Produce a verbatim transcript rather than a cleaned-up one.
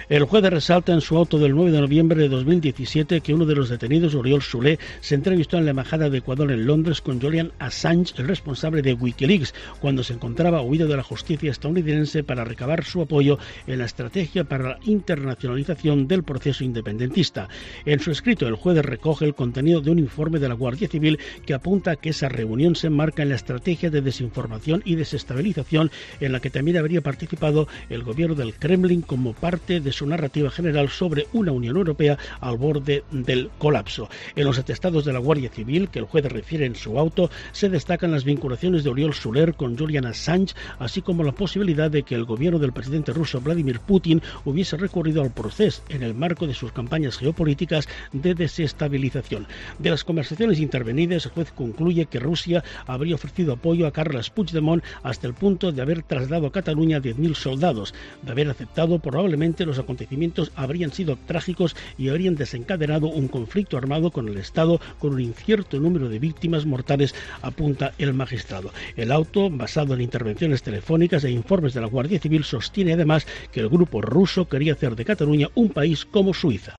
El juez resalta en su auto del nueve de noviembre de dos mil diecisiete que uno de los detenidos, Oriol Soler, se entrevistó en la Embajada de Ecuador en Londres con Julian Assange, el responsable de Wikileaks, cuando se encontraba huido de la justicia estadounidense para recabar su apoyo en la estrategia para la internacionalización del proceso independentista. En su escrito, el juez recoge el contenido de un informe de la Guardia Civil que apunta a que esa reunión se enmarca en la estrategia de desinformación y desestabilización en la que también habría participado el gobierno del Kremlin como parte de su narrativa general sobre una Unión Europea al borde del colapso. En los atestados de la Guardia Civil, que el juez refiere en su auto, se destacan las vinculaciones de Oriol Soler con Julian Assange, así como la posibilidad de que el gobierno del presidente ruso Vladimir Putin hubiese recurrido al proceso en el marco de sus campañas geopolíticas de desestabilización. De las conversaciones intervenidas, el juez concluye que Rusia habría ofrecido apoyo a Carles Puigdemont hasta el punto de haber trasladado a Cataluña diez mil soldados. De haber aceptado, probablemente los acontecimientos habrían sido trágicos y habrían desencadenado un conflicto armado con el Estado con un incierto número de víctimas mortales, apunta el magistrado. El auto, basado en intervenciones telefónicas e informes de la Guardia Civil, sostiene además que el grupo ruso quería hacer de Cataluña un país como Suiza.